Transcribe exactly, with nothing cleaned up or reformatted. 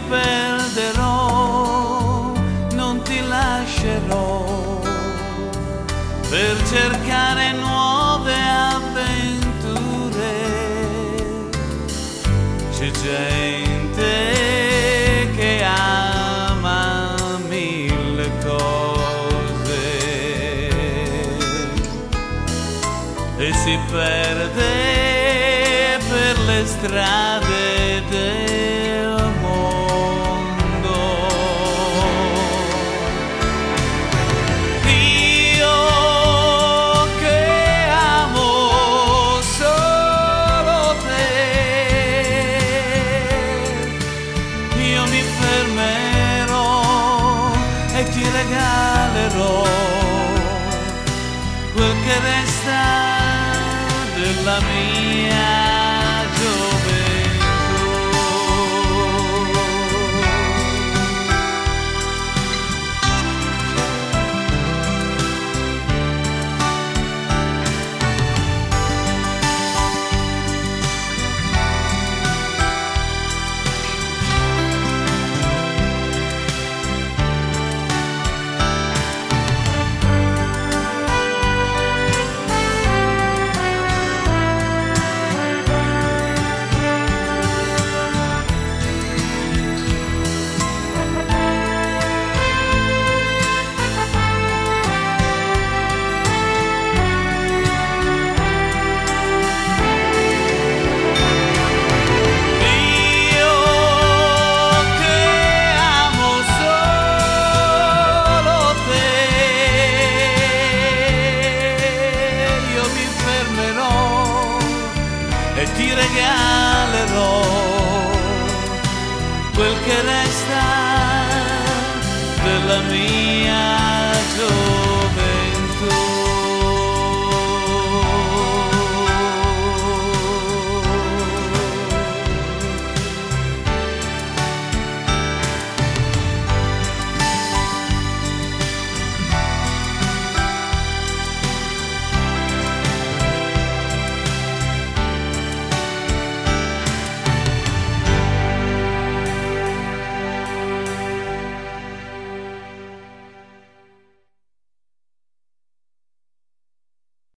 perderò, non ti lascerò per cercare nuove avventure. C'è gente che ama mille cose e si perde per le strade del mondo. Io che amo solo te, io mi fermerò e ti regalerò quel che resta della mia gioia.